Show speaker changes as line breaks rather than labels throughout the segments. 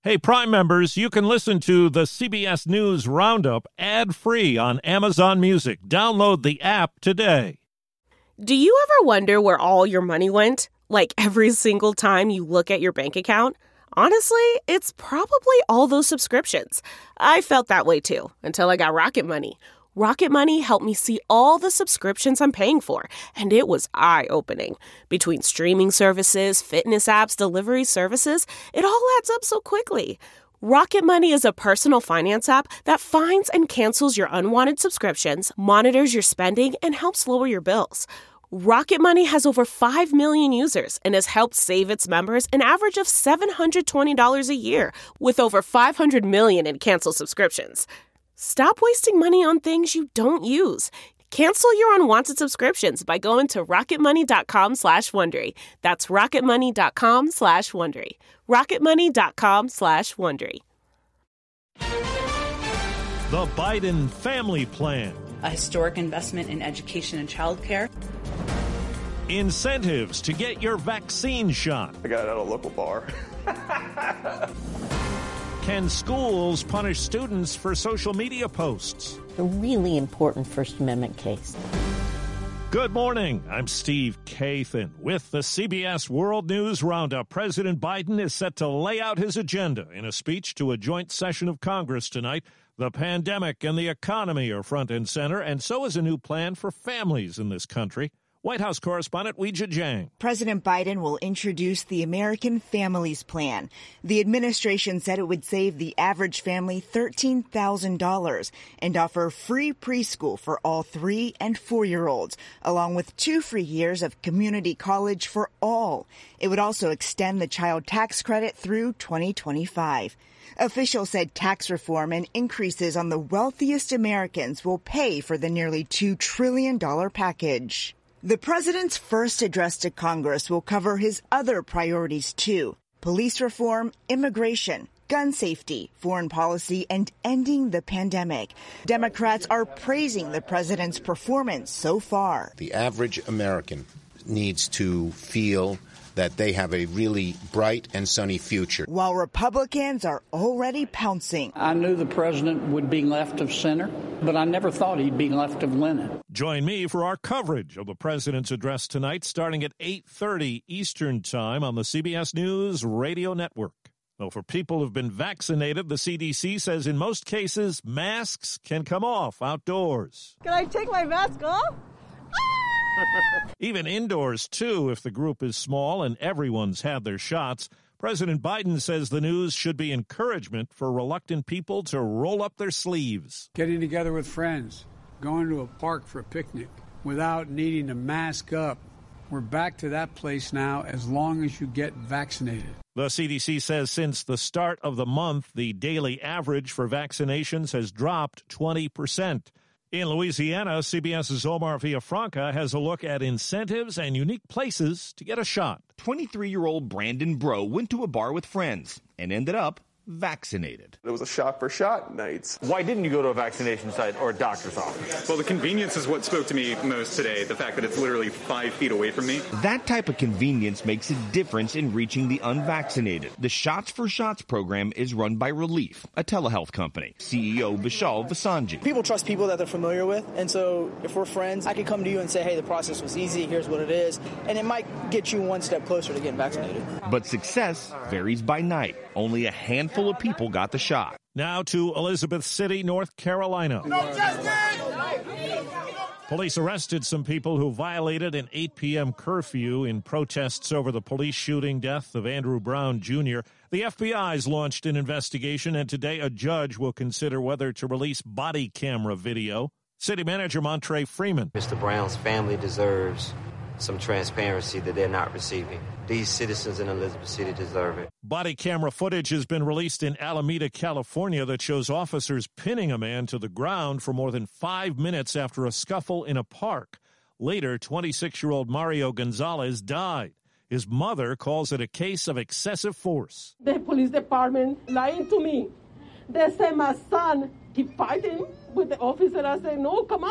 Hey, Prime members, you can listen to the CBS News Roundup ad-free on Amazon Music. Download the app today.
Do you ever wonder where all your money went? Like every single time you look at your bank account? Honestly, it's probably all those subscriptions. I felt that way too, until I got Rocket Money. Rocket Money helped me see all the subscriptions I'm paying for, and it was eye-opening. Between streaming services, fitness apps, delivery services, it all adds up so quickly. Rocket Money is a personal finance app that finds and cancels your unwanted subscriptions, monitors your spending, and helps lower your bills. Rocket Money has over 5 million users and has helped save its members an average of $720 a year, with over 500 million in canceled subscriptions. Stop wasting money on things you don't use. Cancel your unwanted subscriptions by going to rocketmoney.com/Wondery. That's rocketmoney.com/Wondery. rocketmoney.com/Wondery.
The Biden Family Plan.
A historic investment in education and childcare.
Incentives to get your vaccine shot.
I got it at a local bar.
Can schools punish students for social media posts?
A really important First Amendment case.
Good morning. I'm Steve Kathan with the CBS World News Roundup. President Biden is set to lay out his agenda in a speech to a joint session of Congress tonight. The pandemic and the economy are front and center, and so is a new plan for families in this country. White House correspondent Weijia Jiang.
President Biden will introduce the American Families Plan. The administration said it would save the average family $13,000 and offer free preschool for all 3- and 4-year-olds, along with 2 free years of community college for all. It would also extend the child tax credit through 2025. Officials said tax reform and increases on the wealthiest Americans will pay for the nearly $2 trillion package. The president's first address to Congress will cover his other priorities, too: police reform, immigration, gun safety, foreign policy, and ending the pandemic. Democrats are praising the president's performance so far.
The average American needs to feel that they have a really bright and sunny future.
While Republicans are already pouncing.
I knew the president would be left of center, but I never thought he'd be left of linen.
Join me for our coverage of the president's address tonight, starting at 8:30 Eastern Time on the CBS News Radio Network. Well, for people who've been vaccinated, the CDC says in most cases, masks can come off outdoors.
Can I take my mask off?
Even indoors, too, if the group is small and everyone's had their shots. President Biden says the news should be encouragement for reluctant people to roll up their sleeves.
Getting together with friends, going to a park for a picnic without needing to mask up. We're back to that place now as long as you get vaccinated.
The CDC says since the start of the month, the daily average for vaccinations has dropped 20%. In Louisiana, CBS's Omar Villafranca has a look at incentives and unique places to get a shot.
23-year-old Brandon Bro went to a bar with friends and ended up vaccinated.
It was a shot-for-shot night.
Why didn't you go to a vaccination site or a doctor's office?
Well, the convenience is what spoke to me most today, the fact that it's literally 5 feet away from me.
That type of convenience makes a difference in reaching the unvaccinated. The Shots for Shots program is run by Relief, a telehealth company. CEO Vishal Vasanji.
People trust people that they're familiar with, and so if we're friends, I could come to you and say, hey, the process was easy, here's what it is, and it might get you one step closer to getting vaccinated.
But success varies by night. Only a handful of people got the shot.
Now to Elizabeth City, North Carolina.
No justice!
Police arrested some people who violated an 8 p.m. curfew in protests over the police shooting death of Andrew Brown Jr. The FBI's launched an investigation, and today a judge will consider whether to release body camera video. City Manager Montre Freeman.
Mr. Brown's family deserves some transparency that they're not receiving. These citizens in Elizabeth City deserve it.
Body camera footage has been released in Alameda, California, that shows officers pinning a man to the ground for more than 5 minutes after a scuffle in a park. Later, 26-year-old Mario Gonzalez died. His mother calls it a case of excessive force.
The police department lying to me. They say my son keep fighting with the officer. I say, no, come on.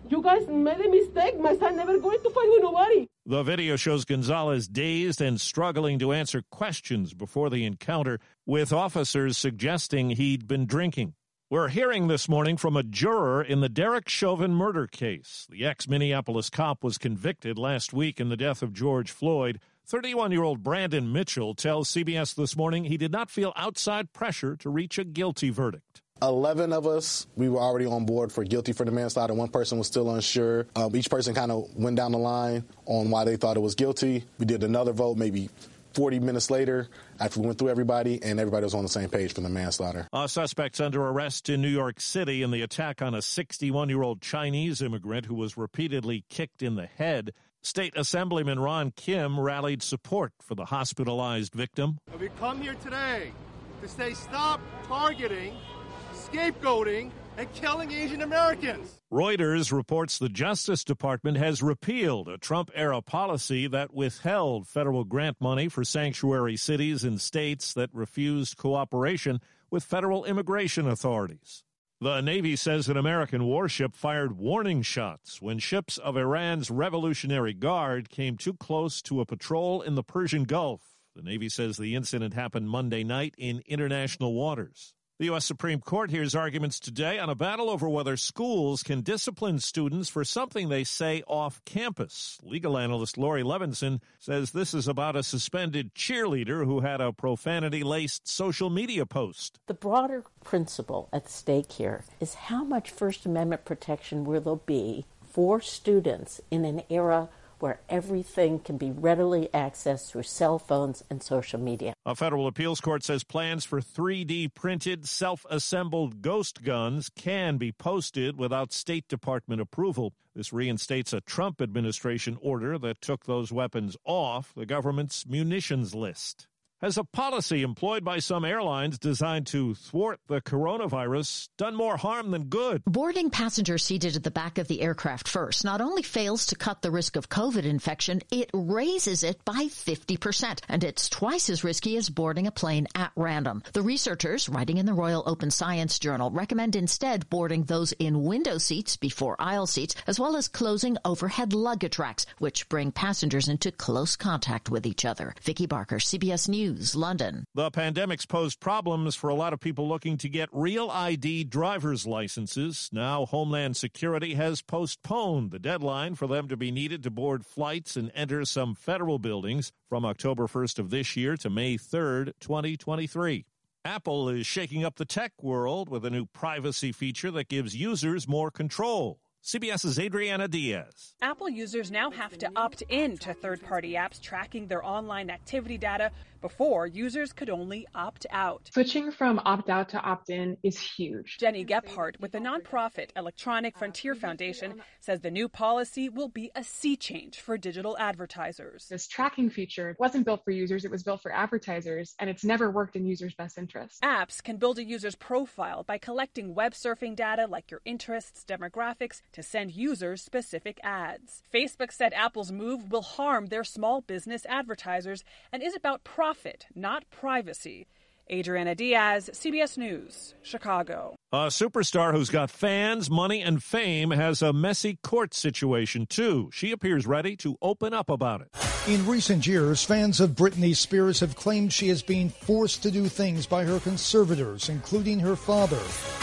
You guys made a mistake. My son never going to fight with nobody.
The video shows Gonzalez dazed and struggling to answer questions before the encounter, with officers suggesting he'd been drinking. We're hearing this morning from a juror in the Derek Chauvin murder case. The ex-Minneapolis cop was convicted last week in the death of George Floyd. 31-year-old Brandon Mitchell tells CBS This Morning he did not feel outside pressure to reach a guilty verdict.
11 of us, we were already on board for guilty for the manslaughter. One person was still unsure. Each person kind of went down the line on why they thought it was guilty. We did another vote maybe 40 minutes later after we went through everybody, and everybody was on the same page for the manslaughter.
A suspect's under arrest in New York City in the attack on a 61-year-old Chinese immigrant who was repeatedly kicked in the head. State Assemblyman Ron Kim rallied support for the hospitalized victim.
We come here today to say stop targeting, scapegoating, and killing Asian Americans.
Reuters reports the Justice Department has repealed a Trump-era policy that withheld federal grant money for sanctuary cities and states that refused cooperation with federal immigration authorities. The Navy says an American warship fired warning shots when ships of Iran's Revolutionary Guard came too close to a patrol in the Persian Gulf. The Navy says the incident happened Monday night in international waters. The U.S. Supreme Court hears arguments today on a battle over whether schools can discipline students for something they say off campus. Legal analyst Lori Levinson says this is about a suspended cheerleader who had a profanity-laced social media post.
The broader principle at stake here is how much First Amendment protection will there be for students in an era where everything can be readily accessed through cell phones and social media.
A federal appeals court says plans for 3D printed, self-assembled ghost guns can be posted without State Department approval. This reinstates a Trump administration order that took those weapons off the government's munitions list. Has a policy employed by some airlines designed to thwart the coronavirus done more harm than good?
Boarding passengers seated at the back of the aircraft first not only fails to cut the risk of COVID infection, it raises it by 50%, and it's twice as risky as boarding a plane at random. The researchers, writing in the Royal Open Science Journal, recommend instead boarding those in window seats before aisle seats, as well as closing overhead luggage racks, which bring passengers into close contact with each other. Vicki Barker, CBS News, London.
The pandemic's posed problems for a lot of people looking to get real ID driver's licenses. Now, Homeland Security has postponed the deadline for them to be needed to board flights and enter some federal buildings from October 1st of this year to May 3rd, 2023. Apple is shaking up the tech world with a new privacy feature that gives users more control. CBS's Adriana Diaz.
Apple users now have to opt in to third-party apps tracking their online activity data. Before, users could only opt out.
Switching from opt-out to opt-in is huge.
Jenny Gephardt with the nonprofit Electronic Frontier Foundation says the new policy will be a sea change for digital advertisers.
This tracking feature wasn't built for users, it was built for advertisers, and it's never worked in users' best interest.
Apps can build a user's profile by collecting web surfing data like your interests, demographics, to send users specific ads. Facebook said Apple's move will harm their small business advertisers and is about profit, not privacy. Adriana Diaz, CBS News, Chicago.
A superstar who's got fans, money, and fame has a messy court situation, too. She appears ready to open up about it.
In recent years, fans of Britney Spears have claimed she is being forced to do things by her conservators, including her father.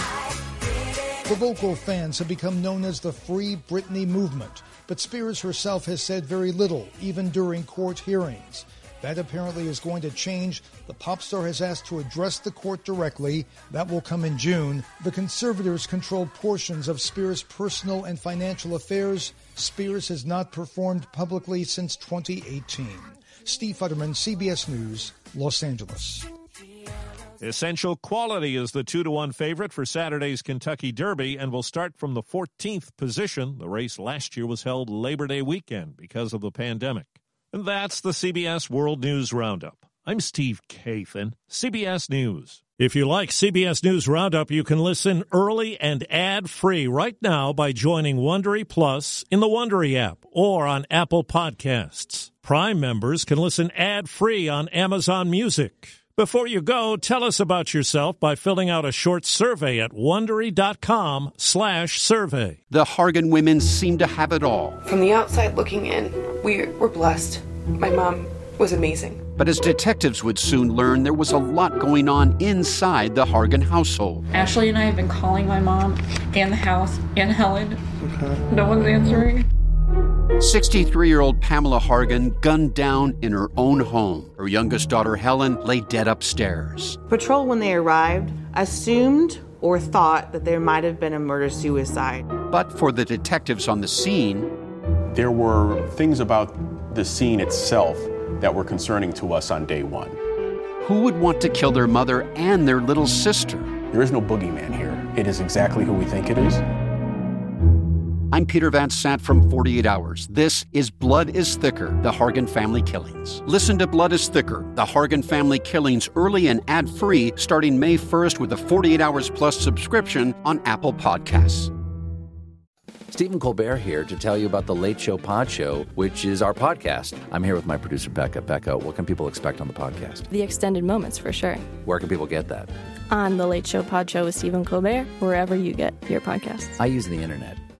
The vocal fans have become known as the Free Britney movement, but Spears herself has said very little, even during court hearings. That apparently is going to change. The pop star has asked to address the court directly. That will come in June. The conservators control portions of Spears' personal and financial affairs. Spears has not performed publicly since 2018. Steve Futterman, CBS News, Los Angeles.
Essential Quality is the 2-1 favorite for Saturday's Kentucky Derby and will start from the 14th position. The race last year was held Labor Day weekend because of the pandemic. And that's the CBS World News Roundup. I'm Steve Kathan, CBS News. If you like CBS News Roundup, you can listen early and ad-free right now by joining Wondery Plus in the Wondery app or on Apple Podcasts. Prime members can listen ad-free on Amazon Music. Before you go, tell us about yourself by filling out a short survey at Wondery.com/survey.
The Hargan women seem to have it all.
From the outside looking in, we were blessed. My mom was amazing.
But as detectives would soon learn, there was a lot going on inside the Hargan household.
Ashley and I have been calling my mom and the house and Helen. No one's answering.
63-year-old Pamela Hargan gunned down in her own home. Her youngest daughter, Helen, lay dead upstairs.
Patrol, when they arrived, assumed or thought that there might have been a murder-suicide.
But for the detectives on the scene,
there were things about the scene itself that were concerning to us on day one.
Who would want to kill their mother and their little sister?
There is no boogeyman here. It is exactly who we think it is.
I'm Peter Van Sant from 48 Hours. This is Blood is Thicker, the Hargan Family Killings. Listen to Blood is Thicker, the Hargan Family Killings early and ad-free starting May 1st with a 48 Hours Plus subscription on Apple Podcasts.
Stephen Colbert here to tell you about The Late Show Pod Show, which is our podcast. I'm here with my producer, Becca. Becca, what can people expect on the podcast?
The extended moments, for sure.
Where can people get that?
On The Late Show Pod Show with Stephen Colbert, wherever you get your podcasts.
I use the internet.